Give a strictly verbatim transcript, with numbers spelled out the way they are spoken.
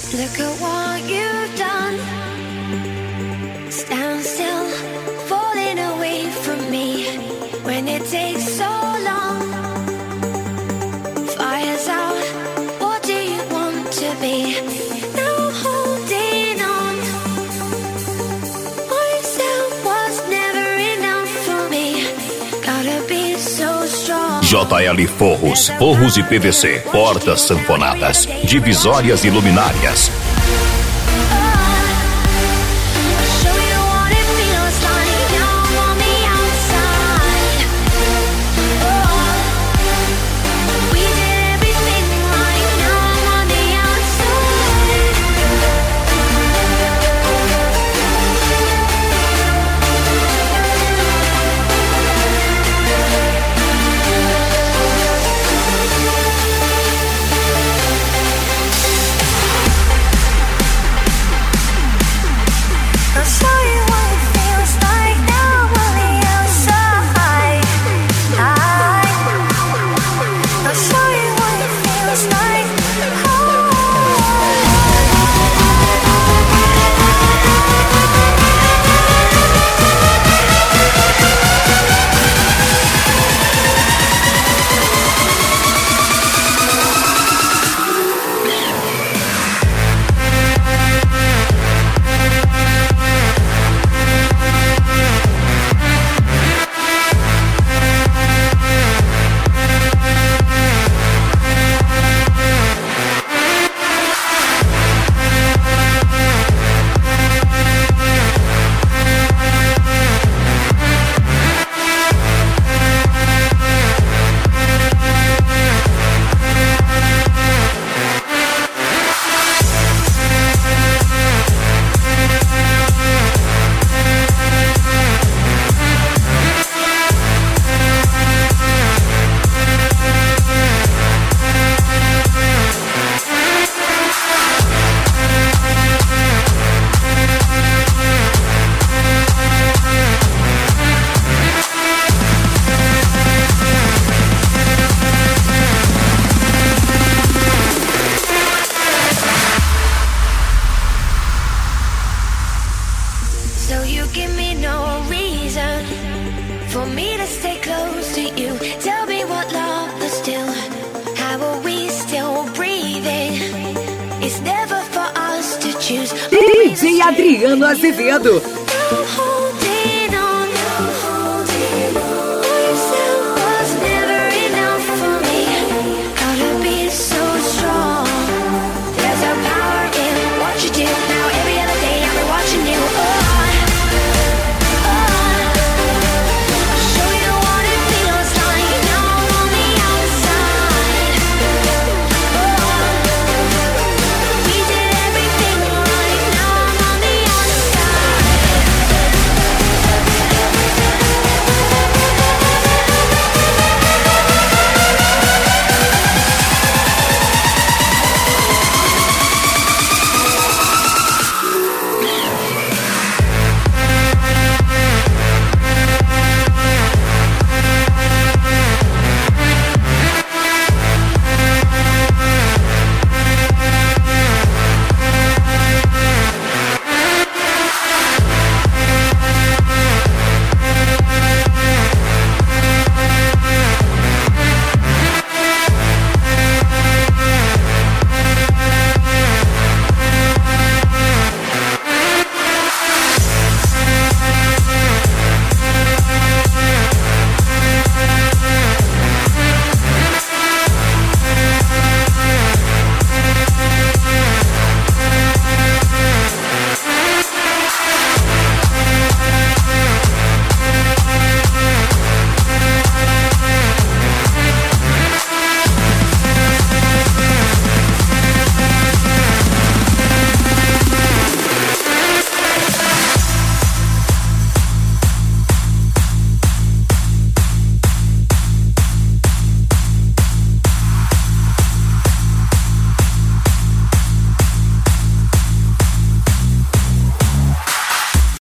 Look at what you've done. Stand still, falling away from me. When it takes so long. Fire's out, what do you want to be? Now I'm holding on. Myself was never enough for me. Gotta be so strong. J L Forros, forros e P V C, portas sanfonadas, divisórias e luminárias. D J Adriano Azevedo.